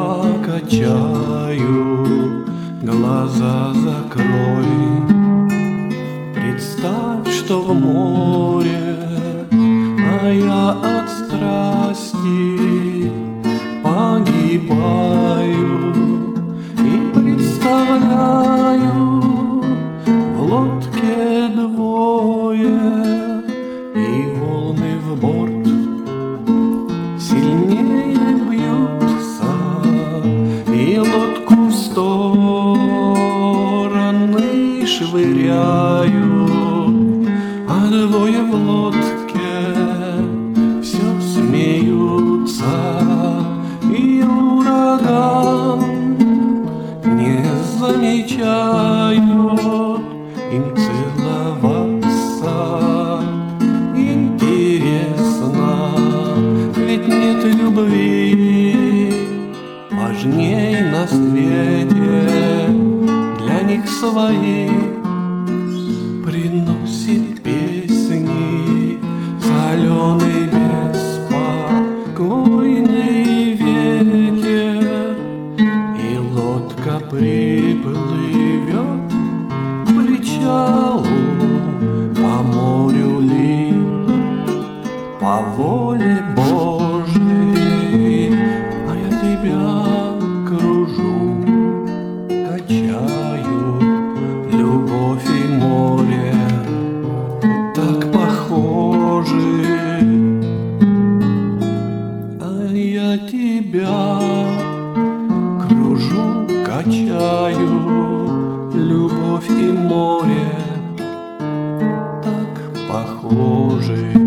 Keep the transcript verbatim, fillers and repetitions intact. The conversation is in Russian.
качаю, глаза закрой. Представь, что в море, а я от страсти погибаю. И представляю, в лодке двое, и волны в борт сильнее бьются, и лодку в стороны швыряю, а двое в лодке все смеются, и ураган не замечают им целоваться. Интересно, ведь нет любви важней на свете. Для них свои приносит песни соленый беспокойный ветер, и лодка приплывет к причалу по морю ли, по воле Божией. А я тебя кружу, качаю, любовь и море так похожи. А я тебя кружу, качаю, любовь и море так похожи.